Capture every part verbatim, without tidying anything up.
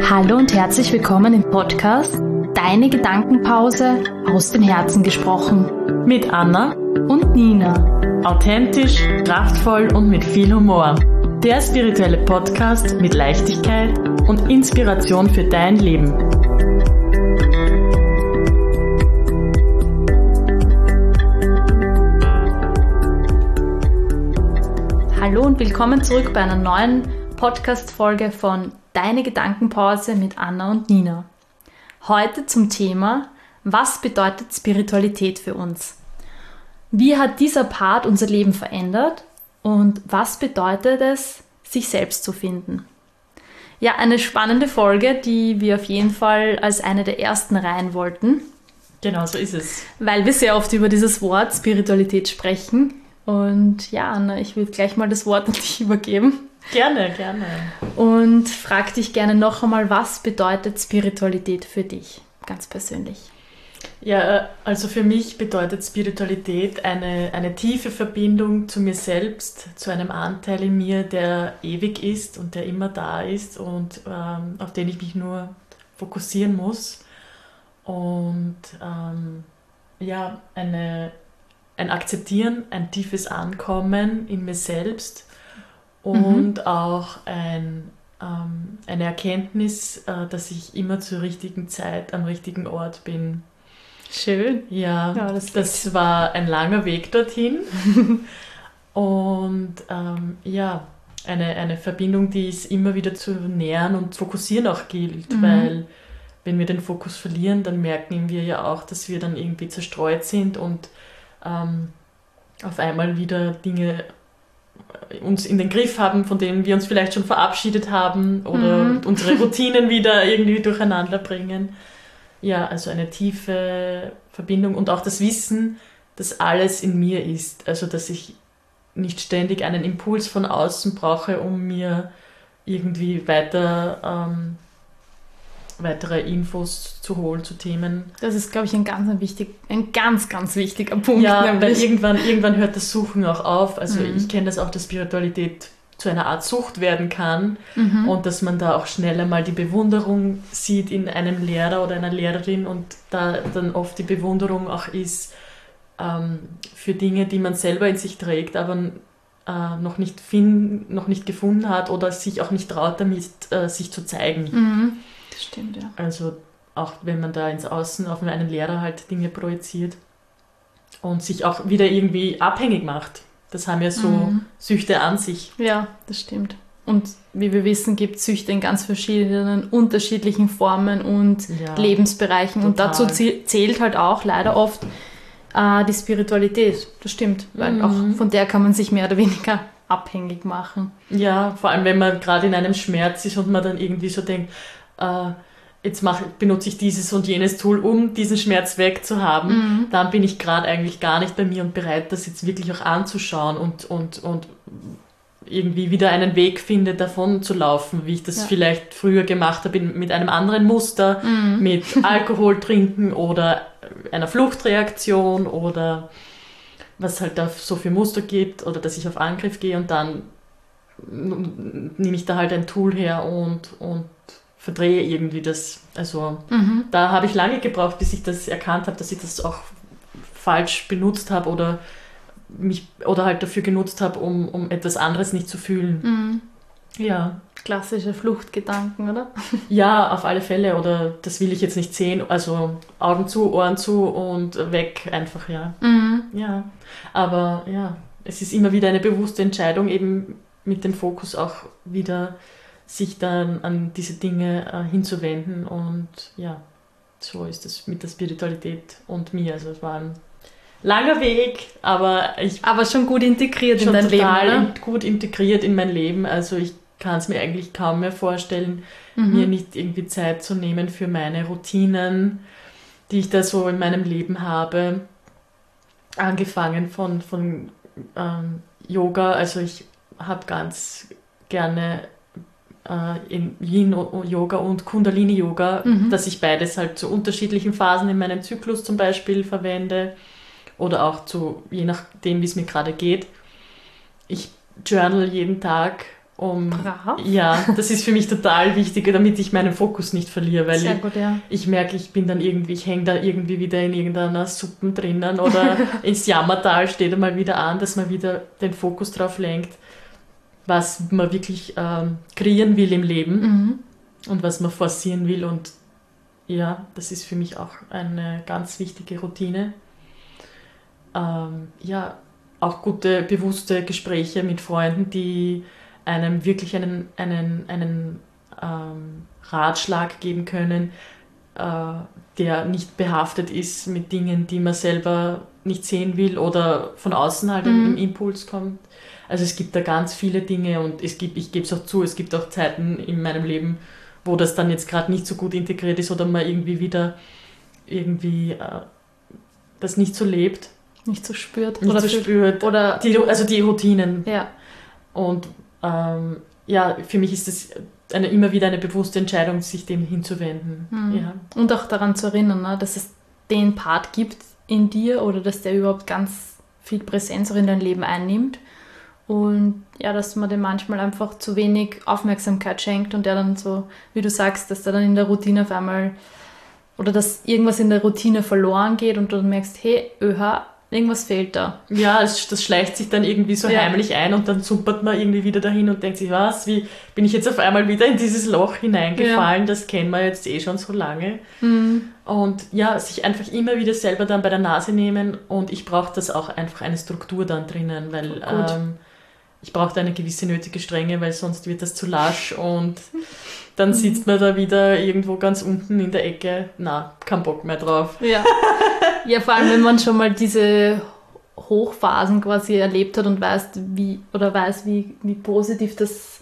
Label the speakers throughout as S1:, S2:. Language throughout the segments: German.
S1: Hallo und herzlich willkommen im Podcast Deine Gedankenpause aus dem Herzen gesprochen.
S2: Mit Anna
S1: Und Nina.
S2: Authentisch, kraftvoll und mit viel Humor. Der spirituelle Podcast mit Leichtigkeit und Inspiration für dein Leben.
S1: Hallo und willkommen zurück bei einer neuen Podcast-Folge von Deine Gedankenpause mit Anna und Nina. Heute zum Thema: Was bedeutet Spiritualität für uns? Wie hat dieser Part unser Leben verändert und was bedeutet es, sich selbst zu finden? Ja, eine spannende Folge, die wir auf jeden Fall als eine der ersten rein wollten.
S2: Genau, so ist es.
S1: Weil wir sehr oft über dieses Wort Spiritualität sprechen. Und ja, Anna, ich würde gleich mal das Wort an dich übergeben.
S2: Gerne, gerne.
S1: Und frag dich gerne noch einmal, was bedeutet Spiritualität für dich, ganz persönlich?
S2: Ja, also für mich bedeutet Spiritualität eine, eine tiefe Verbindung zu mir selbst, zu einem Anteil in mir, der ewig ist und der immer da ist und ähm, auf den ich mich nur fokussieren muss. Und ähm, ja, eine, ein Akzeptieren, ein tiefes Ankommen in mir selbst und mhm. auch ein, ähm, eine Erkenntnis, äh, dass ich immer zur richtigen Zeit am richtigen Ort bin.
S1: Schön.
S2: Ja, ja das, das war ein langer Weg dorthin. Und ähm, ja, eine, eine Verbindung, die es immer wieder zu nähern und fokussieren auch gilt, mhm. weil wenn wir den Fokus verlieren, dann merken wir ja auch, dass wir dann irgendwie zerstreut sind und ähm, auf einmal wieder Dinge uns in den Griff haben, von denen wir uns vielleicht schon verabschiedet haben oder mhm. unsere Routinen wieder irgendwie durcheinander bringen. Ja, also eine tiefe Verbindung und auch das Wissen, dass alles in mir ist. Also, dass ich nicht ständig einen Impuls von außen brauche, um mir irgendwie weiter, ähm, weitere Infos zu holen zu Themen.
S1: Das ist, glaube ich, ein ganz, ein wichtig, ein ganz, ganz wichtiger Punkt.
S2: Ja, weil irgendwann, irgendwann hört das Suchen auch auf. Also
S1: mhm.
S2: ich kenne das auch, dass Spiritualität zu einer Art Sucht werden kann
S1: mhm.
S2: und dass man da auch schneller mal die Bewunderung sieht in einem Lehrer oder einer Lehrerin und da dann oft die Bewunderung auch ist ähm, für Dinge, die man selber in sich trägt, aber äh, noch, nicht find, noch nicht gefunden hat oder sich auch nicht traut, damit äh, sich zu zeigen.
S1: Mhm. Das stimmt, ja.
S2: Also auch wenn man da ins Außen auf einen Lehrer halt Dinge projiziert und sich auch wieder irgendwie abhängig macht. Das haben ja so mhm. Süchte an sich.
S1: Ja, das stimmt. Und wie wir wissen, gibt es Süchte in ganz verschiedenen, unterschiedlichen Formen und ja,
S2: total.
S1: Lebensbereichen. Und dazu zählt halt auch leider oft äh, die Spiritualität. Das stimmt, weil mhm. auch von der kann man sich mehr oder weniger abhängig machen.
S2: Ja, vor allem wenn man gerade in einem Schmerz ist und man dann irgendwie so denkt, äh, jetzt mach, benutze ich dieses und jenes Tool, um diesen Schmerz wegzuhaben, mhm. dann bin ich gerade eigentlich gar nicht bei mir und bereit, das jetzt wirklich auch anzuschauen und, und, und irgendwie wieder einen Weg finde, davon zu laufen, wie ich das ja. vielleicht früher gemacht habe, mit einem anderen Muster, mhm. mit Alkohol trinken oder einer Fluchtreaktion oder was halt da so für Muster gibt oder dass ich auf Angriff gehe und dann nehme ich da halt ein Tool her und, und verdrehe irgendwie das. Also mhm. da habe ich lange gebraucht, bis ich das erkannt habe, dass ich das auch falsch benutzt habe oder mich oder halt dafür genutzt habe, um, um etwas anderes nicht zu fühlen.
S1: Mhm.
S2: Ja.
S1: Klassische Fluchtgedanken, oder?
S2: Ja, auf alle Fälle. Oder das will ich jetzt nicht sehen. Also Augen zu, Ohren zu und weg einfach, ja.
S1: Mhm.
S2: Ja. Aber ja, es ist immer wieder eine bewusste Entscheidung, eben mit dem Fokus auch wieder sich dann an diese Dinge äh, hinzuwenden und ja, so ist es mit der Spiritualität und mir. Also es war ein langer Weg, aber ich...
S1: Aber schon gut integriert
S2: schon
S1: in dein Leben,
S2: total
S1: oder?
S2: gut integriert in mein Leben. Also ich kann es mir eigentlich kaum mehr vorstellen,
S1: mhm.
S2: mir nicht irgendwie Zeit zu nehmen für meine Routinen, die ich da so in meinem Leben habe. Angefangen von, von ähm, Yoga, also ich habe ganz gerne in Yin-Yoga und Kundalini-Yoga, mhm. dass ich beides halt zu unterschiedlichen Phasen in meinem Zyklus zum Beispiel verwende oder auch zu, je nachdem, wie es mir gerade geht. Ich journal jeden Tag Um,
S1: Brav.
S2: Ja, das ist für mich total wichtig, damit ich meinen Fokus nicht verliere, weil
S1: Sehr
S2: ich,
S1: gut, ja.
S2: ich merke, ich bin dann irgendwie, ich hänge da irgendwie wieder in irgendeiner Suppe drinnen oder ins Jammertal steht einmal wieder an, dass man wieder den Fokus drauf lenkt, was man wirklich ähm, kreieren will im Leben
S1: Mhm.
S2: und was man forcieren will. Und ja, das ist für mich auch eine ganz wichtige Routine. Ähm, ja, auch gute, bewusste Gespräche mit Freunden, die einem wirklich einen, einen, einen ähm, Ratschlag geben können, äh, der nicht behaftet ist mit Dingen, die man selber nicht sehen will oder von außen halt
S1: Mhm.
S2: im Impuls kommt. Also es gibt da ganz viele Dinge und es gibt, ich gebe es auch zu, es gibt auch Zeiten in meinem Leben, wo das dann jetzt gerade nicht so gut integriert ist oder man irgendwie wieder irgendwie äh, das nicht so lebt,
S1: Nicht so spürt.
S2: nicht
S1: oder
S2: so
S1: fühlt.
S2: spürt.
S1: Oder,
S2: Die, also die Routinen.
S1: ja.
S2: Und ähm, ja, für mich ist es eine, immer wieder eine bewusste Entscheidung, sich dem hinzuwenden.
S1: Mhm.
S2: Ja.
S1: Und auch daran zu erinnern, ne, dass es den Part gibt in dir oder dass der überhaupt ganz viel Präsenz auch in dein Leben einnimmt. Und ja, dass man dem manchmal einfach zu wenig Aufmerksamkeit schenkt und der dann so, wie du sagst, dass der dann in der Routine auf einmal oder dass irgendwas in der Routine verloren geht und du dann merkst, hey, öha, irgendwas fehlt da.
S2: Ja, es, das schleicht sich dann irgendwie so
S1: Ja.
S2: heimlich ein und dann zuppert man irgendwie wieder dahin und denkt sich, was, wie bin ich jetzt auf einmal wieder in dieses Loch hineingefallen, das kennen wir jetzt eh schon so lange.
S1: Mhm.
S2: Und ja, sich einfach immer wieder selber dann bei der Nase nehmen und ich brauche das auch einfach eine Struktur dann drinnen, weil
S1: Gut.
S2: ähm, ich brauche da eine gewisse nötige Strenge, weil sonst wird das zu lasch und dann sitzt man da wieder irgendwo ganz unten in der Ecke. Na, kein Bock mehr drauf.
S1: Ja. Ja, vor allem, wenn man schon mal diese Hochphasen quasi erlebt hat und weiß, wie, oder weiß, wie, wie positiv das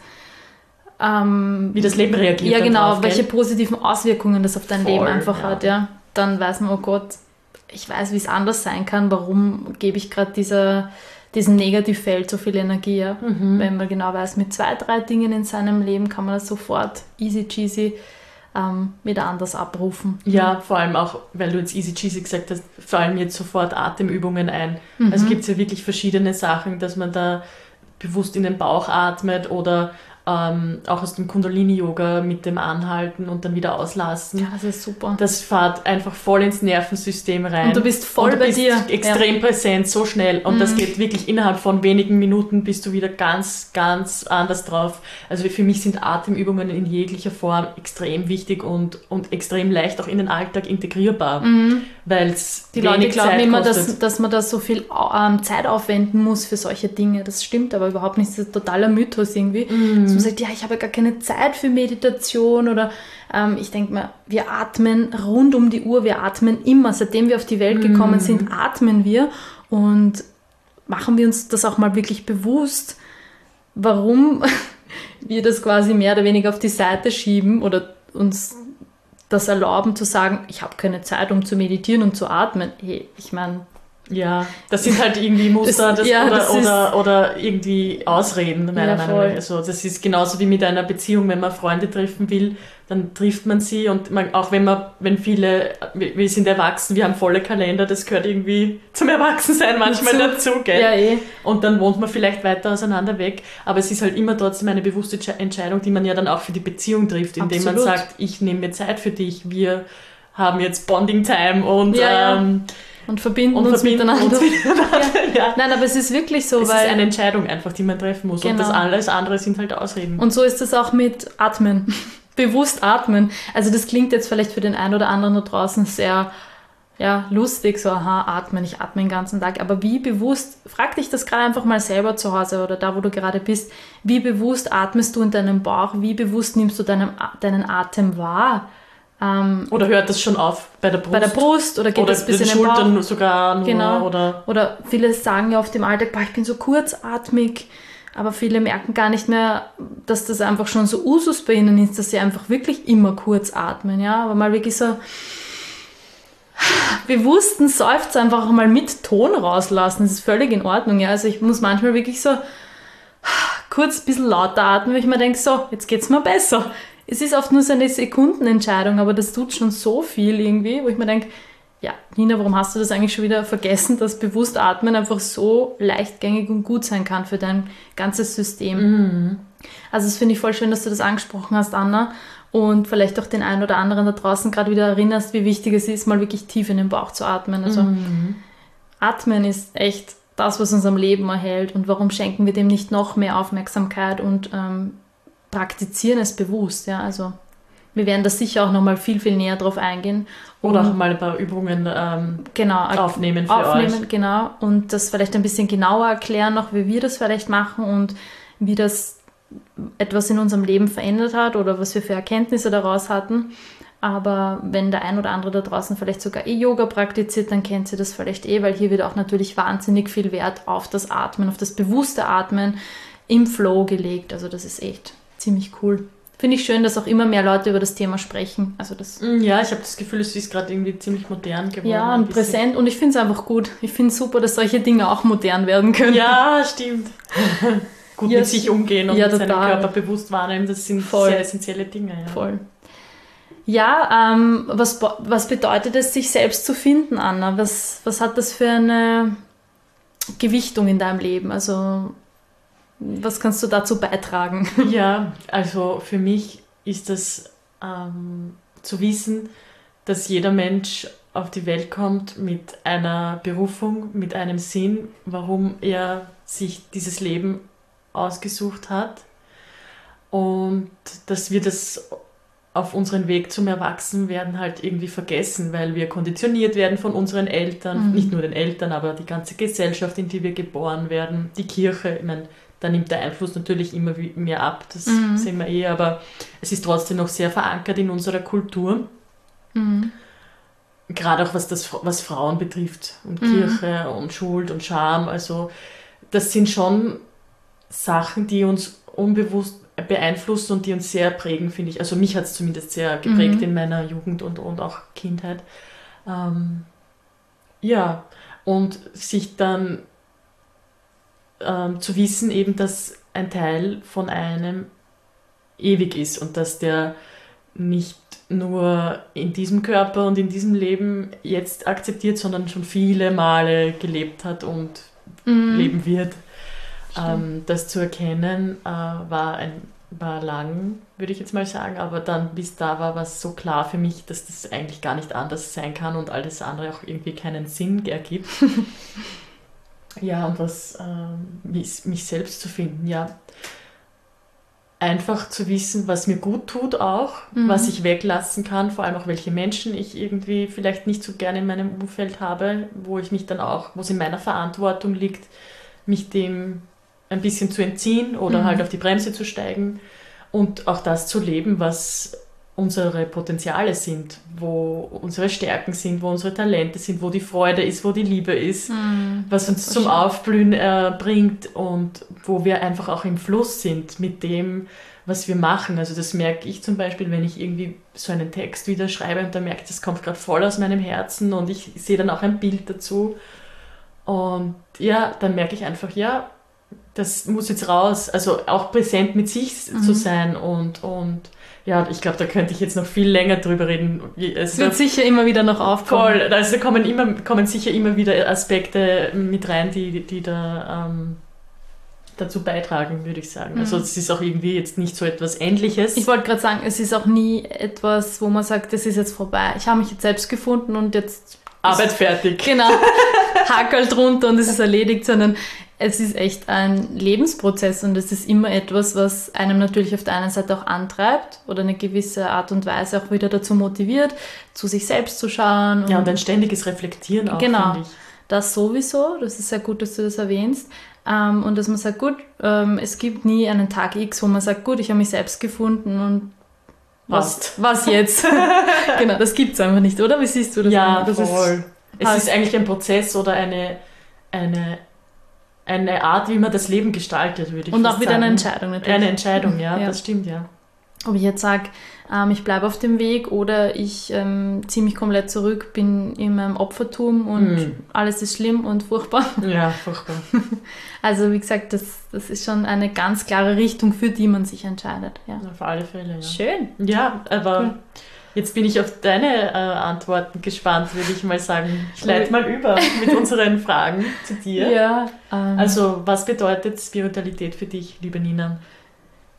S1: ähm,
S2: Wie das Leben reagiert.
S1: ja,
S2: dann
S1: genau,
S2: drauf,
S1: welche
S2: gell?
S1: positiven Auswirkungen das auf dein
S2: Voll,
S1: Leben einfach
S2: ja.
S1: hat, ja. Dann weiß man, oh Gott, ich weiß, wie es anders sein kann, warum gebe ich gerade dieser, diesem Negativfeld so viel Energie, ja.
S2: Mhm.
S1: Wenn man genau weiß, mit zwei, drei Dingen in seinem Leben kann man das sofort easy cheesy ähm, wieder anders abrufen.
S2: Ja, vor allem auch, weil du jetzt easy cheesy gesagt hast, fallen jetzt sofort Atemübungen ein.
S1: Mhm.
S2: Also gibt es ja wirklich verschiedene Sachen, dass man da bewusst in den Bauch atmet oder ähm, auch aus dem Kundalini-Yoga mit dem Anhalten und dann wieder auslassen.
S1: Ja, das ist super.
S2: Das fährt einfach voll ins Nervensystem rein.
S1: Und du bist voll
S2: Und du
S1: bei
S2: bist
S1: dir.
S2: extrem präsent, so schnell. Und
S1: Mhm.
S2: das geht wirklich innerhalb von wenigen Minuten bist du wieder ganz, ganz anders drauf. Also für mich sind Atemübungen in jeglicher Form extrem wichtig und, und extrem leicht auch in den Alltag integrierbar.
S1: Mhm.
S2: Weil es
S1: Die Leute
S2: wenig
S1: glauben
S2: Zeit
S1: immer,
S2: kostet.
S1: dass, dass man da so viel ähm, Zeit aufwenden muss für solche Dinge. Das stimmt aber überhaupt nicht. Das ist ein totaler Mythos irgendwie.
S2: Mhm.
S1: Dass man sagt, ja, ich habe gar keine Zeit für Meditation oder ähm, ich denke mal, wir atmen rund um die Uhr, wir atmen immer. Seitdem wir auf die Welt gekommen
S2: Mhm.
S1: sind, atmen wir und machen wir uns das auch mal wirklich bewusst, warum wir das quasi mehr oder weniger auf die Seite schieben oder uns das erlauben zu sagen, ich habe keine Zeit, um zu meditieren und zu atmen. Hey, ich meine,
S2: Ja, das sind halt irgendwie Muster
S1: Das-
S2: das,
S1: ja,
S2: oder,
S1: das
S2: oder, oder irgendwie Ausreden, meiner
S1: Ja,
S2: Meinung
S1: voll.
S2: nach. Also das ist genauso wie mit einer Beziehung, wenn man Freunde treffen will, dann trifft man sie und man, auch wenn man, wenn viele, wir, wir sind erwachsen, wir haben volle Kalender, das gehört irgendwie zum Erwachsensein manchmal
S1: Dazu.
S2: dazu, gell?
S1: ja eh.
S2: Und dann wohnt man vielleicht weiter auseinander weg, aber es ist halt immer trotzdem eine bewusste Tsche- Entscheidung, die man ja dann auch für die Beziehung trifft, indem man
S1: Absolut.
S2: sagt, ich nehme mir Zeit für dich, wir haben jetzt Bonding Time und
S1: Ja, ja.
S2: ähm,
S1: Und verbinden
S2: und
S1: uns
S2: verbinden
S1: miteinander.
S2: uns miteinander. Ja.
S1: Nein, aber es ist wirklich so,
S2: Es
S1: weil
S2: ist eine Entscheidung einfach, die man treffen muss. Und
S1: Genau.
S2: das alles andere sind halt Ausreden.
S1: und so ist es auch mit Atmen. Bewusst atmen. Also das klingt jetzt vielleicht für den einen oder anderen da draußen sehr ja, lustig, so aha, atmen, ich atme den ganzen Tag. Aber wie bewusst, frag dich das gerade einfach mal selber zu Hause oder da, wo du gerade bist, wie bewusst atmest du in deinem Bauch, wie bewusst nimmst du deinen, deinen Atem wahr? Ähm,
S2: Oder hört das schon auf bei der Brust?
S1: bei der Brust oder geht
S2: oder
S1: das bis
S2: die
S1: in den Bauch?
S2: Schultern sogar nur.
S1: Genau.
S2: Oder
S1: Oder viele sagen ja oft im Alltag, boah, ich bin so kurzatmig, aber viele merken gar nicht mehr, dass das einfach schon so Usus bei ihnen ist, dass sie einfach wirklich immer kurz atmen, ja, aber mal wirklich so bewussten Seufzer einfach auch mal mit Ton rauslassen, das ist völlig in Ordnung, ja, also ich muss manchmal wirklich so kurz ein bisschen lauter atmen, weil ich mir denke, so, jetzt geht's mir besser. Es ist oft nur so eine Sekundenentscheidung, aber das tut schon so viel irgendwie, wo ich mir denke, ja, Nina, warum hast du das eigentlich schon wieder vergessen, dass bewusst Atmen einfach so leichtgängig und gut sein kann für dein ganzes System? Also das finde ich voll schön, dass du das angesprochen hast, Anna. Und vielleicht auch den einen oder anderen da draußen gerade wieder erinnerst, wie wichtig es ist, mal wirklich tief in den Bauch zu atmen. Also
S2: Mhm.
S1: Atmen ist echt das, was uns am Leben erhält. Und warum schenken wir dem nicht noch mehr Aufmerksamkeit und ähm, praktizieren es bewusst? Ja? Also wir werden da sicher auch nochmal viel, viel näher drauf eingehen.
S2: Oder
S1: Und
S2: auch mal ein paar Übungen ähm,
S1: genau,
S2: aufnehmen für
S1: aufnehmen,
S2: euch.
S1: genau. Und das vielleicht ein bisschen genauer erklären, noch wie wir das vielleicht machen und wie das etwas in unserem Leben verändert hat oder was wir für Erkenntnisse daraus hatten. Aber wenn der ein oder andere da draußen vielleicht sogar eh Yoga praktiziert, dann kennt sie das vielleicht eh, weil hier wird auch natürlich wahnsinnig viel Wert auf das Atmen, auf das bewusste Atmen im Flow gelegt. Also das ist echt ziemlich cool. Finde ich schön, dass auch immer mehr Leute über das Thema sprechen. Also das
S2: Ja, ich habe das Gefühl, es ist gerade irgendwie ziemlich modern geworden.
S1: ja,
S2: ein
S1: und
S2: bisschen.
S1: präsent. Und ich finde es einfach gut. Ich finde es super, dass solche Dinge auch modern werden können.
S2: Ja, stimmt. Gut
S1: Ja,
S2: mit sich umgehen und
S1: ja,
S2: mit seinem
S1: total.
S2: Körper bewusst wahrnehmen, das sind
S1: Voll.
S2: sehr essentielle Dinge. Ja.
S1: Voll. Ja, ähm, was, bo- was bedeutet es, sich selbst zu finden, Anna? Was, was hat das für eine Gewichtung in deinem Leben? Also, was kannst du dazu beitragen?
S2: Ja, also für mich ist das ähm, zu wissen, dass jeder Mensch auf die Welt kommt mit einer Berufung, mit einem Sinn, warum er sich dieses Leben ausgesucht hat und dass wir das auf unseren Weg zum Erwachsenwerden halt irgendwie vergessen, weil wir konditioniert werden von unseren Eltern,
S1: Mhm.
S2: nicht nur den Eltern, aber die ganze Gesellschaft, in die wir geboren werden, die Kirche, ich meine, da nimmt der Einfluss natürlich immer wie- mehr ab, das
S1: Mhm.
S2: sehen wir eh, aber es ist trotzdem noch sehr verankert in unserer Kultur,
S1: Mhm.
S2: gerade auch was das was Frauen betrifft und
S1: Mhm.
S2: Kirche und Schuld und Scham, also das sind schon Sachen, die uns unbewusst beeinflussen und die uns sehr prägen, finde ich. Also mich hat es zumindest sehr geprägt
S1: Mhm.
S2: in meiner Jugend und, und auch Kindheit. Ähm, ja, und sich dann ähm, zu wissen eben, dass ein Teil von einem ewig ist und dass der nicht nur in diesem Körper und in diesem Leben jetzt akzeptiert, sondern schon viele Male gelebt hat und
S1: Mhm.
S2: leben wird.
S1: Stimmt.
S2: Ähm, das zu erkennen äh, war, ein, war lang, würde ich jetzt mal sagen, aber dann bis da war was so klar für mich, dass das eigentlich gar nicht anders sein kann und alles andere auch irgendwie keinen Sinn ergibt. Ja, und was ähm, mich, mich selbst zu finden, ja. Einfach zu wissen, was mir gut tut auch,
S1: Mhm.
S2: was ich weglassen kann, vor allem auch welche Menschen ich irgendwie vielleicht nicht so gerne in meinem Umfeld habe, wo ich mich dann auch, wo es in meiner Verantwortung liegt, mich dem ein bisschen zu entziehen oder
S1: Mhm.
S2: halt auf die Bremse zu steigen und auch das zu leben, was unsere Potenziale sind, wo unsere Stärken sind, wo unsere Talente sind, wo die Freude ist, wo die Liebe ist,
S1: Mhm.
S2: was uns
S1: Voll
S2: zum
S1: schön.
S2: Aufblühen äh, bringt und wo wir einfach auch im Fluss sind mit dem, was wir machen. Also das merke ich zum Beispiel, wenn ich irgendwie so einen Text wieder schreibe und dann merke ich, das kommt gerade voll aus meinem Herzen und ich sehe dann auch ein Bild dazu. Und ja, dann merke ich einfach, ja, das muss jetzt raus. Also auch präsent mit sich
S1: Mhm.
S2: zu sein und, und ja, ich glaube, da könnte ich jetzt noch viel länger drüber reden.
S1: Es
S2: Also
S1: wird sicher immer wieder noch aufkommen.
S2: voll, also da kommen, immer, kommen sicher immer wieder Aspekte mit rein, die, die da ähm, dazu beitragen, würde ich sagen.
S1: Mhm.
S2: Also es ist auch irgendwie jetzt nicht so etwas Endliches.
S1: Ich wollte gerade sagen, es ist auch nie etwas, wo man sagt, das ist jetzt vorbei. Ich habe mich jetzt selbst gefunden und jetzt
S2: Arbeit fertig.
S1: genau, Hakel drunter und es ist erledigt, sondern es ist echt ein Lebensprozess und es ist immer etwas, was einem natürlich auf der einen Seite auch antreibt oder eine gewisse Art und Weise auch wieder dazu motiviert, zu sich selbst zu schauen.
S2: Ja, und ein ständiges Reflektieren auch,
S1: Genau.
S2: finde ich.
S1: Das sowieso, das ist sehr gut, dass du das erwähnst. Ähm, und dass man sagt, gut, ähm, es gibt nie einen Tag X, wo man sagt, gut, ich habe mich selbst gefunden und was, was jetzt? Genau, das gibt es einfach nicht, oder? Wie siehst du das?
S2: Ja,
S1: das
S2: voll. Es
S1: halt-
S2: ist eigentlich ein Prozess oder eine, eine, eine Art, wie man das Leben gestaltet, würde ich
S1: Und
S2: fast
S1: auch wieder
S2: sagen.
S1: eine Entscheidung natürlich.
S2: Eine Entscheidung, ja,
S1: Ja.
S2: das stimmt, ja.
S1: Ob ich jetzt sage, ähm, ich bleibe auf dem Weg oder ich ähm, ziehe mich komplett zurück, bin in meinem Opfertum und
S2: Mhm.
S1: alles ist schlimm und furchtbar.
S2: Ja, furchtbar.
S1: Also wie gesagt, das, das ist schon eine ganz klare Richtung, für die man sich entscheidet. Ja.
S2: Auf alle Fälle, ja.
S1: Schön.
S2: Ja, aber
S1: Cool.
S2: jetzt bin ich auf deine äh, Antworten gespannt, würde ich mal sagen. Ich leite mal über mit unseren Fragen zu dir.
S1: Ja. Ähm,
S2: Also, was bedeutet Spiritualität für dich, liebe Nina?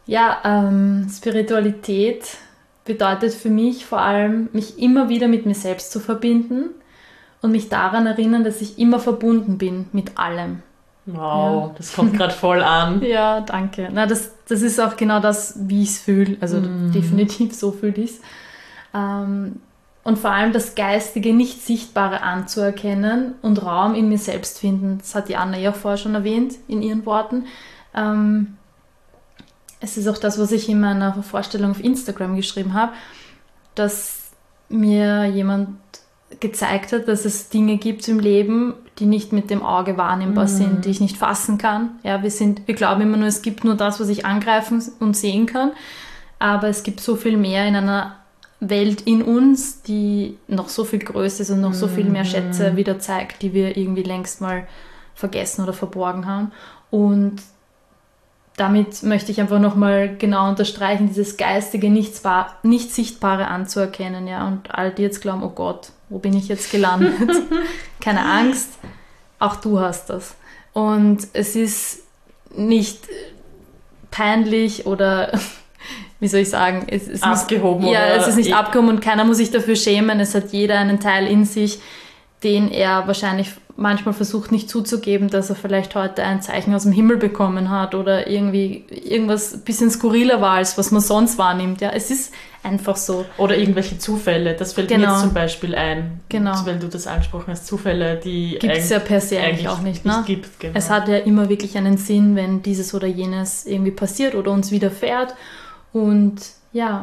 S1: Ja, ähm, Spiritualität bedeutet für mich vor allem, mich immer wieder mit mir selbst zu verbinden und mich daran erinnern, dass ich immer verbunden bin mit allem.
S2: Wow,
S1: Ja.
S2: das kommt gerade voll an.
S1: Ja, danke. Na, das, das ist auch genau das, wie ich es fühle. Also
S2: Mm.
S1: definitiv so fühle ich es. Ähm, und vor allem das Geistige, nicht Sichtbare anzuerkennen und Raum in mir selbst finden. Das hat die Anna ja auch vorher schon erwähnt in ihren Worten. Ähm, es ist auch das, was ich in meiner Vorstellung auf Instagram geschrieben habe, dass mir jemand gezeigt hat, dass es Dinge gibt im Leben, die nicht mit dem Auge wahrnehmbar
S2: Mhm.
S1: sind, die ich nicht fassen kann. Ja, wir sind, wir glauben immer nur, es gibt nur das, was ich angreifen und sehen kann, aber es gibt so viel mehr in einer Welt in uns, die noch so viel größer ist und noch so viel mehr Schätze wieder zeigt, die wir irgendwie längst mal vergessen oder verborgen haben. Und damit möchte ich einfach nochmal genau unterstreichen, dieses Geistige, nichts, nicht Sichtbare anzuerkennen. Ja? Und all die jetzt glauben, oh Gott, wo bin ich jetzt gelandet? Keine Angst, auch du hast das. Und es ist nicht peinlich oder, wie soll ich sagen, es ist
S2: abgehoben.
S1: Nicht, ja,
S2: oder
S1: es ist nicht
S2: eh-
S1: abgehoben und keiner muss sich dafür schämen. Es hat jeder einen Teil in sich, den er wahrscheinlich manchmal versucht nicht zuzugeben, dass er vielleicht heute ein Zeichen aus dem Himmel bekommen hat oder irgendwie irgendwas ein bisschen skurriler war, als was man sonst wahrnimmt. Ja, es ist einfach so.
S2: Oder irgendwelche Zufälle, das fällt mir
S1: Genau.
S2: jetzt zum Beispiel ein,
S1: Genau.
S2: weil du das angesprochen hast, Zufälle, die
S1: Gibt es ja per se eigentlich auch nicht. Ne?
S2: gibt. Genau.
S1: Es hat ja immer wirklich einen Sinn, wenn dieses oder jenes irgendwie passiert oder uns widerfährt. Und ja,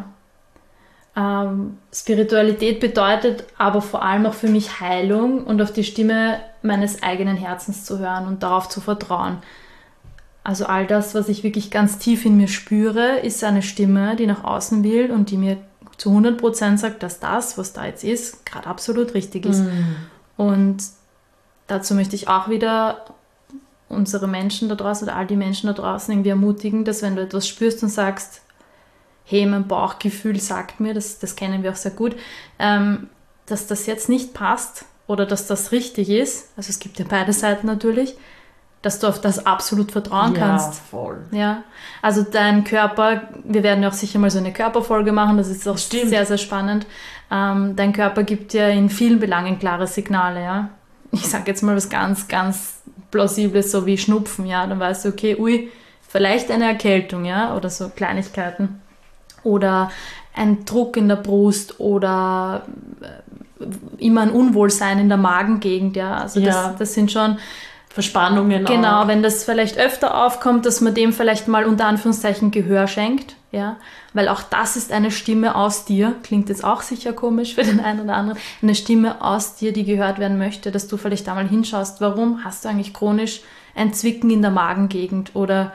S1: ähm, Spiritualität bedeutet aber vor allem auch für mich Heilung und auf die Stimme meines eigenen Herzens zu hören und darauf zu vertrauen. Also all das, was ich wirklich ganz tief in mir spüre, ist eine Stimme, die nach außen will und die mir zu hundert Prozent sagt, dass das, was da jetzt ist, gerade absolut richtig ist.
S2: Mm.
S1: Und dazu möchte ich auch wieder unsere Menschen da draußen oder all die Menschen da draußen irgendwie ermutigen, dass wenn du etwas spürst und sagst, hey, mein Bauchgefühl sagt mir, das, das kennen wir auch sehr gut, ähm, dass das jetzt nicht passt oder dass das richtig ist, also es gibt ja beide Seiten natürlich, dass du auf das absolut vertrauen
S2: ja,
S1: kannst.
S2: voll.
S1: Ja, also dein Körper, wir werden ja auch sicher mal so eine Körperfolge machen, das ist auch
S2: Stimmt.
S1: sehr, sehr spannend. Ähm, dein Körper gibt ja in vielen Belangen klare Signale, ja. Ich sage jetzt mal was ganz, ganz Plausibles, so wie Schnupfen, ja, dann weißt du, okay, ui, vielleicht eine Erkältung, ja, oder so Kleinigkeiten. Oder ein Druck in der Brust oder immer ein Unwohlsein in der Magengegend, ja. Also
S2: Ja.
S1: das, das sind schon
S2: Verspannungen
S1: genau,
S2: auch.
S1: wenn das vielleicht öfter aufkommt, dass man dem vielleicht mal unter Anführungszeichen Gehör schenkt, ja, weil auch das ist eine Stimme aus dir, klingt jetzt auch sicher komisch für den einen oder anderen, eine Stimme aus dir, die gehört werden möchte, dass du vielleicht da mal hinschaust, warum hast du eigentlich chronisch ein Zwicken in der Magengegend oder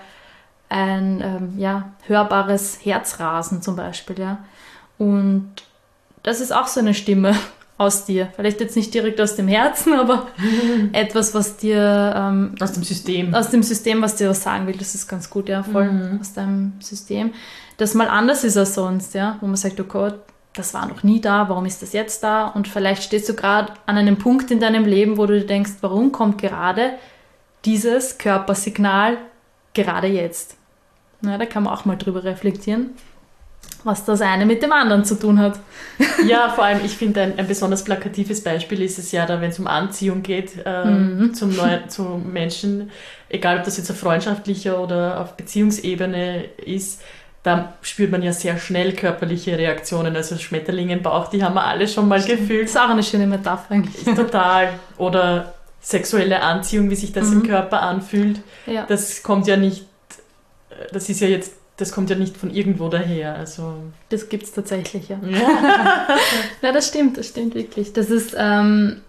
S1: ein ähm, ja, hörbares Herzrasen zum Beispiel, ja. Und das ist auch so eine Stimme aus dir. Vielleicht jetzt nicht direkt aus dem Herzen, aber etwas, was dir ähm,
S2: Aus dem System.
S1: aus dem System, was dir was sagen will, das ist ganz gut, ja, voll
S2: Mhm.
S1: aus deinem System, das mal anders ist als sonst, ja, wo man sagt, oh Gott, das war noch nie da, warum ist das jetzt da? Und vielleicht stehst du gerade an einem Punkt in deinem Leben, wo du dir denkst, warum kommt gerade dieses Körpersignal gerade jetzt? Na, da kann man auch mal drüber reflektieren, was das eine mit dem anderen zu tun hat.
S2: Ja, vor allem, ich finde, ein, ein besonders plakatives Beispiel ist es ja da, wenn es um Anziehung geht ähm,
S1: Mhm.
S2: zum Neu zu Menschen, egal ob das jetzt auf freundschaftlicher oder auf Beziehungsebene ist, da spürt man ja sehr schnell körperliche Reaktionen, also Schmetterlinge im Bauch, die haben wir alle schon mal gefühlt.
S1: Das ist auch eine schöne Metapher eigentlich.
S2: Total. Oder sexuelle Anziehung, wie sich das
S1: Mhm.
S2: im Körper anfühlt,
S1: Ja.
S2: das kommt ja nicht, das ist ja jetzt, das kommt ja nicht von irgendwo daher, also...
S1: Das gibt es tatsächlich, ja.
S2: Ja.
S1: Ja, das stimmt, das stimmt wirklich. Das ist ähm,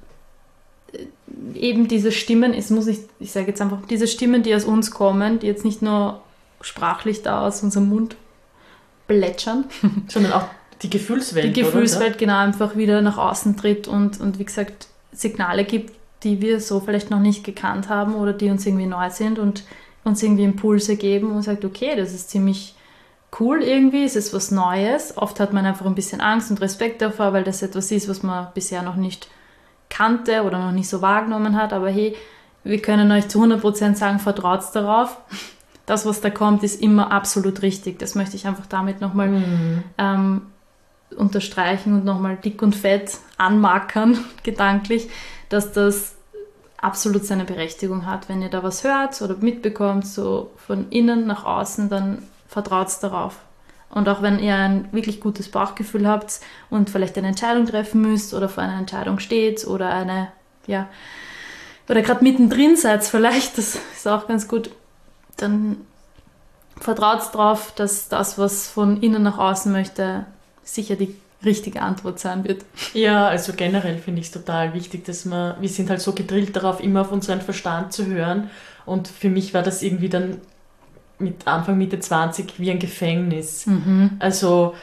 S1: eben diese Stimmen, es muss ich, ich sage jetzt einfach, diese Stimmen, die aus uns kommen, die jetzt nicht nur sprachlich da aus unserem Mund plätschern,
S2: Sondern auch die Gefühlswelt.
S1: die Gefühlswelt
S2: Oder?
S1: genau einfach wieder nach außen tritt und, und wie gesagt Signale gibt, die wir so vielleicht noch nicht gekannt haben oder die uns irgendwie neu sind und uns irgendwie Impulse geben und sagt, okay, das ist ziemlich cool irgendwie, es ist was Neues. Oft hat man einfach ein bisschen Angst und Respekt davor, weil das etwas ist, was man bisher noch nicht kannte oder noch nicht so wahrgenommen hat. Aber hey, wir können euch zu hundert Prozent sagen, vertraut darauf, das, was da kommt, ist immer absolut richtig. Das möchte ich einfach damit nochmal mhm. ähm, unterstreichen und nochmal dick und fett anmarkern, gedanklich, dass das absolut seine Berechtigung hat. Wenn ihr da was hört oder mitbekommt, so von innen nach außen, dann vertraut darauf. Und auch wenn ihr ein wirklich gutes Bauchgefühl habt und vielleicht eine Entscheidung treffen müsst oder vor einer Entscheidung steht oder eine, ja, oder gerade mittendrin seid vielleicht, das ist auch ganz gut, dann vertraut drauf, dass das, was von innen nach außen möchte, sicher die richtige Antwort sein wird.
S2: Ja, also generell finde ich es total wichtig, dass wir, wir sind halt so gedrillt darauf, immer auf unseren Verstand zu hören. Und für mich war das irgendwie dann mit Anfang, Mitte zwanzig wie ein Gefängnis. Mhm. Also,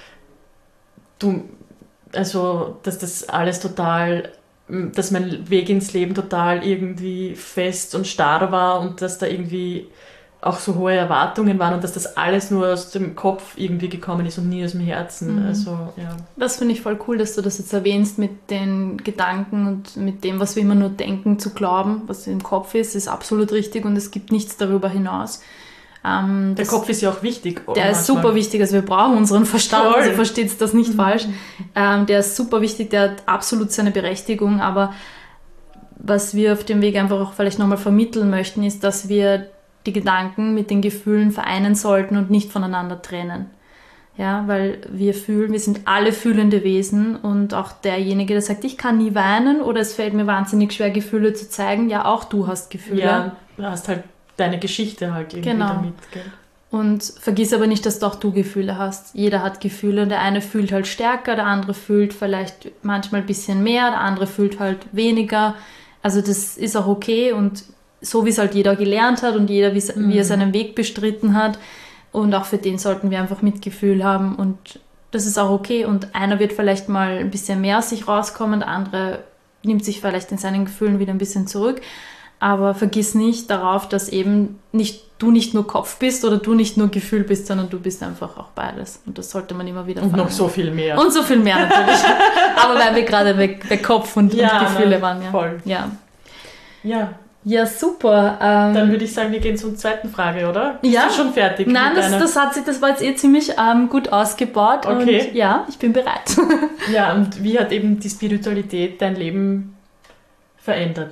S2: du, also, dass das alles total, dass mein Weg ins Leben total irgendwie fest und starr war und dass da irgendwie auch so hohe Erwartungen waren und dass das alles nur aus dem Kopf irgendwie gekommen ist und nie aus dem Herzen. Mhm. Also, ja.
S1: Das finde ich voll cool, dass du das jetzt erwähnst mit den Gedanken und mit dem, was wir immer nur denken, zu glauben, was im Kopf ist, ist absolut richtig und es gibt nichts darüber hinaus. Ähm,
S2: der
S1: das,
S2: Kopf ist ja auch wichtig.
S1: Der
S2: manchmal.
S1: ist super wichtig, also wir brauchen unseren Verstand, Voll. Also versteht das nicht mhm. falsch. Ähm, der ist super wichtig, der hat absolut seine Berechtigung, aber was wir auf dem Weg einfach auch vielleicht nochmal vermitteln möchten, ist, dass wir die Gedanken mit den Gefühlen vereinen sollten und nicht voneinander trennen. Ja, weil wir fühlen, wir sind alle fühlende Wesen und auch derjenige, der sagt, ich kann nie weinen oder es fällt mir wahnsinnig schwer, Gefühle zu zeigen, ja, auch du hast Gefühle.
S2: Ja, du hast halt deine Geschichte halt irgendwie genau. damit. Gell?
S1: Und vergiss aber nicht, dass doch du Gefühle hast. Jeder hat Gefühle und der eine fühlt halt stärker, der andere fühlt vielleicht manchmal ein bisschen mehr, der andere fühlt halt weniger. Also das ist auch okay und so wie es halt jeder gelernt hat und jeder, wie, mhm. wie er seinen Weg bestritten hat. Und auch für den sollten wir einfach Mitgefühl haben und das ist auch okay. Und einer wird vielleicht mal ein bisschen mehr aus sich rauskommen, der andere nimmt sich vielleicht in seinen Gefühlen wieder ein bisschen zurück. Aber vergiss nicht darauf, dass eben nicht du nicht nur Kopf bist oder du nicht nur Gefühl bist, sondern du bist einfach auch beides. Und das sollte man immer wieder
S2: Und
S1: fragen.
S2: noch so viel mehr.
S1: Und so viel mehr natürlich. Aber weil wir gerade bei, bei Kopf und,
S2: ja,
S1: und Gefühle
S2: nein,
S1: waren. Ja,
S2: voll.
S1: Ja.
S2: Ja.
S1: Ja, super. Ähm,
S2: Dann würde ich sagen, wir gehen zur zweiten Frage, oder? Bist
S1: ja?
S2: du schon fertig?
S1: Nein, das, das, hat sich, das war jetzt eh ziemlich ähm, gut ausgebaut.
S2: Okay.
S1: Und ja, ich bin bereit.
S2: Ja, und wie hat eben die Spiritualität dein Leben verändert?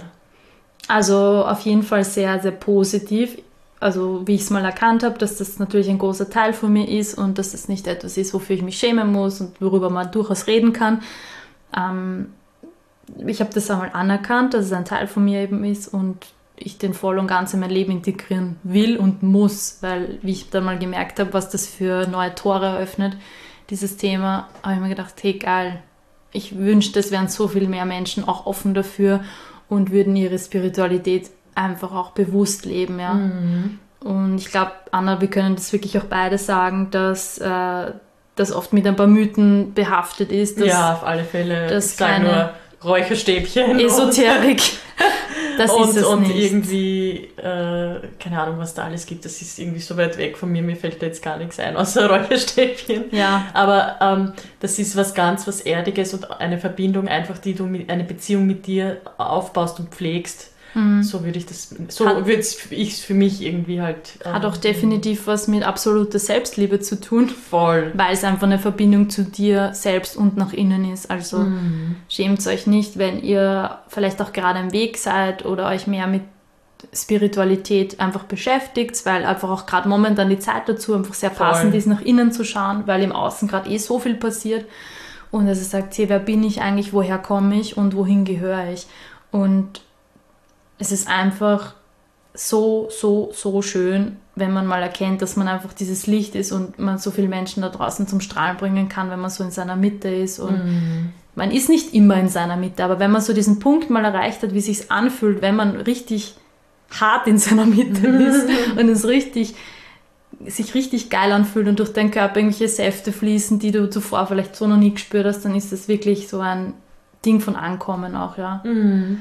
S1: Also auf jeden Fall sehr, sehr positiv. Also wie ich es mal erkannt habe, dass das natürlich ein großer Teil von mir ist und dass das nicht etwas ist, wofür ich mich schämen muss und worüber man durchaus reden kann. Ähm, ich habe das einmal anerkannt, dass es ein Teil von mir eben ist und ich den voll und ganz in mein Leben integrieren will und muss, weil wie ich dann mal gemerkt habe, was das für neue Tore eröffnet, dieses Thema, habe ich mir gedacht, hey geil, ich wünschte, es wären so viel mehr Menschen auch offen dafür und würden ihre Spiritualität einfach auch bewusst leben, ja. Mhm. Und ich glaube, Anna, wir können das wirklich auch beide sagen, dass äh, das oft mit ein paar Mythen behaftet ist. Dass,
S2: ja, auf alle Fälle.
S1: Das
S2: ich sage nur Räucherstäbchen.
S1: Esoterik. Das
S2: und,
S1: ist es
S2: und
S1: nicht.
S2: irgendwie, äh, keine Ahnung, was da alles gibt. Das ist irgendwie so weit weg von mir. Mir fällt da jetzt gar nichts ein, außer Räucherstäbchen.
S1: Ja.
S2: Aber ähm, das ist was ganz, was Erdiges und eine Verbindung einfach, die du mit, eine Beziehung mit dir aufbaust und pflegst. Mhm. So würde ich das, so würde ich es für mich irgendwie halt.
S1: Hat ähm, auch definitiv was mit absoluter Selbstliebe zu tun.
S2: Voll.
S1: Weil es einfach eine Verbindung zu dir selbst und nach innen ist. Also mhm. schämt euch nicht, wenn ihr vielleicht auch gerade am Weg seid oder euch mehr mit Spiritualität einfach beschäftigt, weil einfach auch gerade momentan die Zeit dazu einfach sehr passend Voll. Ist, nach innen zu schauen, weil im Außen gerade eh so viel passiert. Und dass ihr sagt, hey, wer bin ich eigentlich, woher komme ich und wohin gehöre ich? Und es ist einfach so, so, so schön, wenn man mal erkennt, dass man einfach dieses Licht ist und man so viele Menschen da draußen zum Strahlen bringen kann, wenn man so in seiner Mitte ist. Und mm. man ist nicht immer in seiner Mitte, aber wenn man so diesen Punkt mal erreicht hat, wie es sich anfühlt, wenn man richtig hart in seiner Mitte ist und es richtig, sich richtig geil anfühlt und durch deinen Körper irgendwelche Säfte fließen, die du zuvor vielleicht so noch nie gespürt hast, dann ist das wirklich so ein Ding von Ankommen auch, ja. Mm.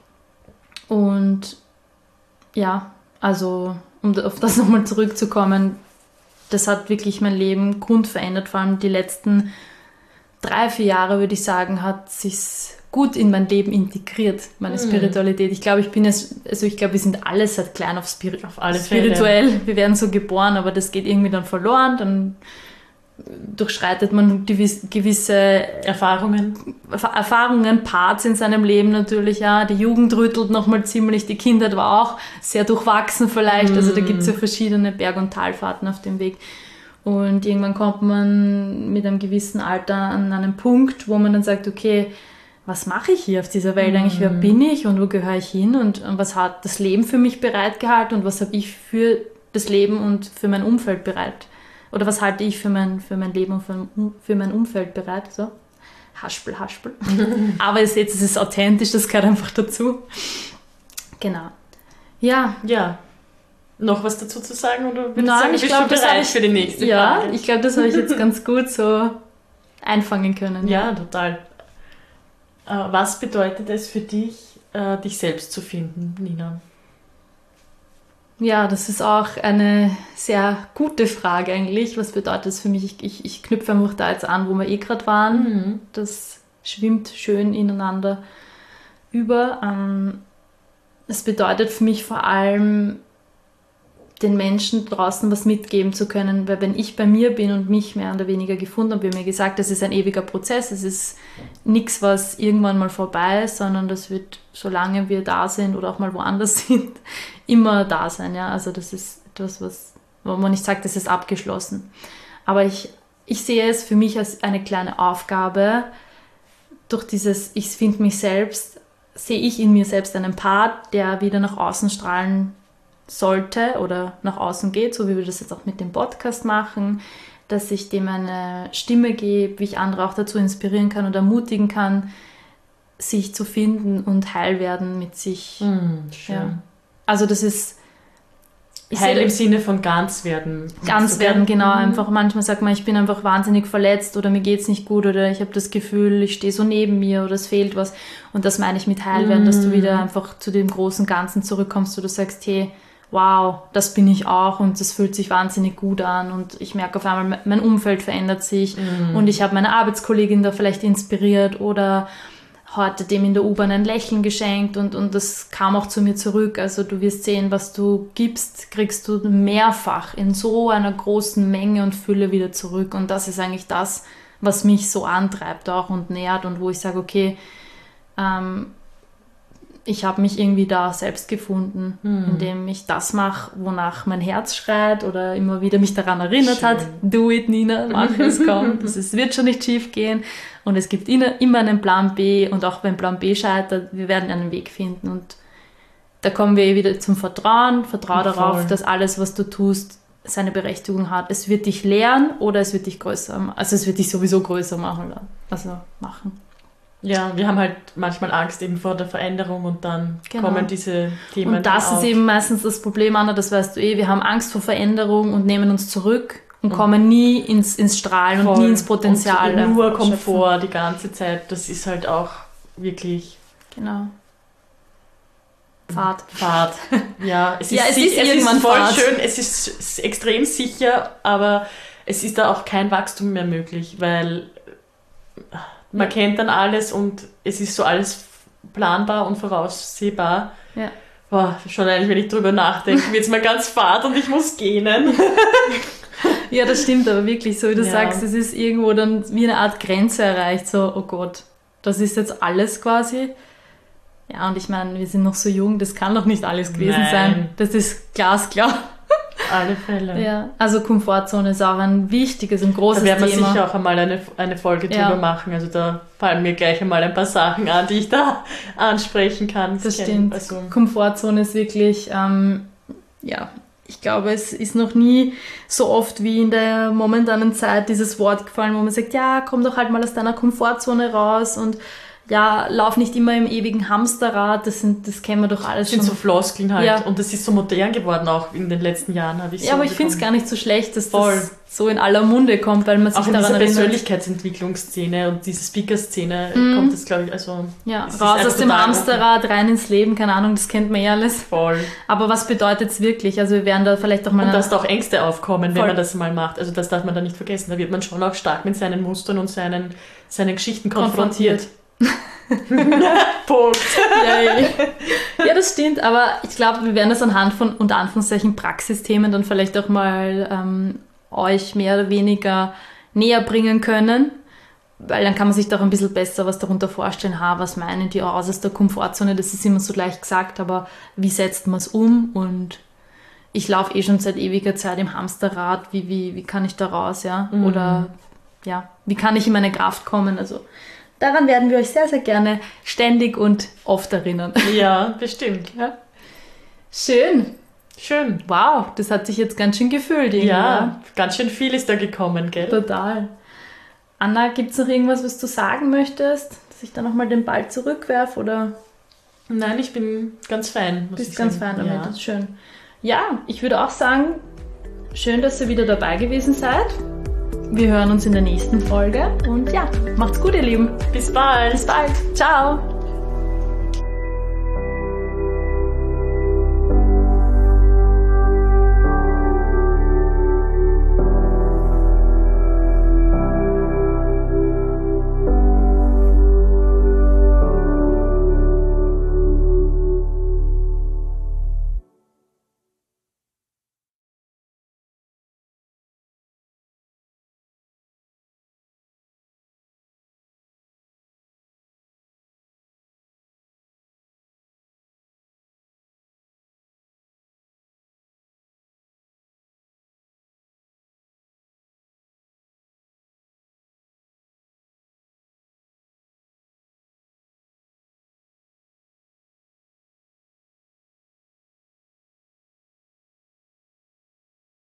S1: Und ja, also um auf das nochmal zurückzukommen, das hat wirklich mein Leben grundverändert, vor allem die letzten drei, vier Jahre, würde ich sagen, hat es sich gut in mein Leben integriert, meine
S2: Mhm.
S1: Spiritualität. Ich glaube, ich bin es, also ich glaube, wir sind alle seit klein auf, Spiri-
S2: Auf alle
S1: spirituell.
S2: Fälle.
S1: Wir werden so geboren, aber das geht irgendwie dann verloren, dann durchschreitet man gewiss- gewisse
S2: Erfahrungen.
S1: Erf- Erfahrungen, Parts in seinem Leben natürlich, ja. Die Jugend rüttelt nochmal ziemlich, die Kindheit war auch sehr durchwachsen vielleicht, also da gibt es ja verschiedene Berg- und Talfahrten auf dem Weg. Und irgendwann kommt man mit einem gewissen Alter an einen Punkt, wo man dann sagt, okay, was mache ich hier auf dieser Welt eigentlich, wer bin ich und wo gehöre ich hin und, und was hat das Leben für mich bereitgehalten und was habe ich für das Leben und für mein Umfeld bereit? Oder was halte ich für mein, für mein Leben und für, für mein Umfeld bereit? So. Haspel, haspel. Aber ihr seht, es ist authentisch, das gehört einfach dazu. Genau. Ja.
S2: Ja. Noch was dazu zu sagen? Oder würdest du
S1: Nein,
S2: sagen,
S1: ich
S2: bist
S1: glaube,
S2: du
S1: das
S2: bereit
S1: habe ich,
S2: für die nächste
S1: ja,
S2: Frage?
S1: ich glaube, das habe ich jetzt ganz gut so einfangen können.
S2: Ja, total. Äh, was bedeutet es für dich, äh, dich selbst zu finden, Nina?
S1: Ja, das ist auch eine sehr gute Frage eigentlich. Was bedeutet es für mich? Ich, ich, ich knüpfe einfach da jetzt an, wo wir eh gerade waren.
S2: Mhm.
S1: Das schwimmt schön ineinander über. Ähm, es bedeutet für mich vor allem, den Menschen draußen was mitgeben zu können, weil wenn ich bei mir bin und mich mehr oder weniger gefunden habe, wie mir gesagt, das ist ein ewiger Prozess, es ist nichts, was irgendwann mal vorbei ist, sondern das wird, solange wir da sind oder auch mal woanders sind, immer da sein. Ja? Also das ist etwas, was, wo man nicht sagt, das ist abgeschlossen. Aber ich, ich sehe es für mich als eine kleine Aufgabe, durch dieses Ich finde mich selbst, sehe ich in mir selbst einen Part, der wieder nach außen strahlen sollte oder nach außen geht, so wie wir das jetzt auch mit dem Podcast machen, dass ich dem eine Stimme gebe, wie ich andere auch dazu inspirieren kann und ermutigen kann, sich zu finden und heil werden mit sich.
S2: Mhm, schön.
S1: Ja. Also das ist ich
S2: Heil
S1: sehe-
S2: im Sinne von ganz werden.
S1: Ganz
S2: So,
S1: werden,
S2: gell?
S1: genau.
S2: Mhm.
S1: Einfach manchmal sagt man, ich bin einfach wahnsinnig verletzt oder mir geht's nicht gut oder ich habe das Gefühl, ich stehe so neben mir oder es fehlt was. Und das meine ich mit heil werden, dass du wieder einfach zu dem großen Ganzen zurückkommst, wo du sagst, hey, wow, das bin ich auch und das fühlt sich wahnsinnig gut an und ich merke auf einmal, mein Umfeld verändert sich und ich habe meine Arbeitskollegin da vielleicht inspiriert oder heute dem in der U-Bahn ein Lächeln geschenkt und, und das kam auch zu mir zurück. Also du wirst sehen, was du gibst, kriegst du mehrfach in so einer großen Menge und Fülle wieder zurück. Und das ist eigentlich das, was mich so antreibt auch und nährt und wo ich sage, okay, ähm, ich habe mich irgendwie da selbst gefunden, indem ich das mache, wonach mein Herz schreit oder immer wieder mich daran erinnert
S2: Schön.
S1: hat, do it, Nina, mach es, komm, das ist, wird schon nicht schief gehen. Und es gibt immer immer einen Plan B und auch wenn Plan B scheitert, wir werden einen Weg finden. Und da kommen wir eh wieder zum Vertrauen. Vertrau
S2: Voll.
S1: darauf, dass alles, was du tust, seine Berechtigung hat. Es wird dich lehren oder es wird dich größer machen. Also es wird dich sowieso größer machen. Also machen.
S2: Ja, wir haben halt manchmal Angst eben vor der Veränderung und dann
S1: Genau.
S2: kommen diese Themen
S1: Und das
S2: auf.
S1: ist eben meistens das Problem, Anna, das weißt du eh. Wir haben Angst vor Veränderung und nehmen uns zurück und kommen nie ins, ins Strahlen und
S2: Voll.
S1: nie ins Potenzial.
S2: Und nur
S1: schöpfen.
S2: Komfort die ganze Zeit, das ist halt auch wirklich
S1: Genau. Fahrt.
S2: Fahrt. Ja, es ist,
S1: Ja, es
S2: sich-
S1: ist irgendwann
S2: voll
S1: Fahrt.
S2: schön, es ist s- extrem sicher, aber es ist da auch kein Wachstum mehr möglich, weil man
S1: Ja.
S2: kennt dann alles und es ist so alles planbar und voraussehbar.
S1: Ja.
S2: Boah, schon eigentlich, wenn ich drüber nachdenke, wird es mir ganz fad und ich muss gähnen.
S1: Ja, das stimmt aber wirklich, so wie du
S2: Ja.
S1: sagst, es ist irgendwo dann wie eine Art Grenze erreicht, so, oh Gott, das ist jetzt alles quasi. Ja, und ich meine, wir sind noch so jung, das kann doch nicht alles gewesen
S2: Nein.
S1: sein. Das ist glasklar.
S2: Alle Fälle.
S1: Ja, also Komfortzone ist auch ein wichtiges, ein großes
S2: Da werden wir
S1: Thema.
S2: sicher auch einmal eine, eine Folge
S1: Ja.
S2: drüber machen. Also da fallen mir gleich einmal ein paar Sachen an, die ich da ansprechen kann.
S1: Das
S2: kenn-
S1: stimmt.
S2: Also,
S1: Komfortzone ist wirklich, ähm, ja, ich glaube, es ist noch nie so oft wie in der momentanen Zeit dieses Wort gefallen, wo man sagt, ja, komm doch halt mal aus deiner Komfortzone raus und ja, lauf nicht immer im ewigen Hamsterrad, das, sind, das kennen wir doch alles
S2: das sind
S1: schon.
S2: so Floskeln halt.
S1: Ja.
S2: Und das ist so modern geworden auch in den letzten Jahren, habe ich so
S1: Ja, aber ich finde es
S2: bekommen.
S1: gar nicht so schlecht, dass
S2: Voll.
S1: das so in aller Munde kommt, weil man sich
S2: Auch in
S1: daran
S2: dieser
S1: erinnert.
S2: Persönlichkeitsentwicklungsszene und diese Speaker-Szene kommt das, glaube ich, also
S1: Ja,
S2: es ist
S1: raus
S2: einfach
S1: aus dem
S2: total
S1: Hamsterrad, rein ins Leben, keine Ahnung, das kennt man ja alles.
S2: voll.
S1: Aber was bedeutet es wirklich? Also wir werden da vielleicht auch mal...
S2: Und
S1: eine-
S2: dass da auch Ängste aufkommen, wenn
S1: Voll.
S2: man das mal macht. Also das darf man da nicht vergessen. Da wird man schon auch stark mit seinen Mustern und seinen, seinen Geschichten konfrontiert. Punkt.
S1: Yay. Ja, das stimmt, aber ich glaube, wir werden das anhand von unter Anführungszeichen Praxisthemen dann vielleicht auch mal ähm, euch mehr oder weniger näher bringen können, weil dann kann man sich doch ein bisschen besser was darunter vorstellen. Ha, was meinen die raus aus der Komfortzone? Das ist immer so leicht gesagt, aber wie setzt man es um? Und ich laufe eh schon seit ewiger Zeit im Hamsterrad. Wie, wie, wie kann ich da raus? Ja?
S2: Mhm.
S1: Oder ja, wie kann ich in meine Kraft kommen? Also daran werden wir euch sehr, sehr gerne ständig und oft erinnern.
S2: Ja, bestimmt.
S1: Ja. Schön.
S2: Schön.
S1: Wow, das hat sich jetzt ganz schön gefühlt.
S2: Ja,
S1: ja,
S2: ganz schön viel ist da gekommen, gell?
S1: Total. Anna, gibt es noch irgendwas, was du sagen möchtest? Dass ich da nochmal den Ball zurückwerfe? Oder?
S2: Nein, ich bin ganz fein.
S1: Bist ganz
S2: sagen.
S1: fein damit,
S2: Ja.
S1: das ist schön. Ja, ich würde auch sagen, schön, dass ihr wieder dabei gewesen seid. Wir hören uns in der nächsten Folge und ja, macht's gut, ihr Lieben.
S2: Bis bald.
S1: Bis bald. Ciao.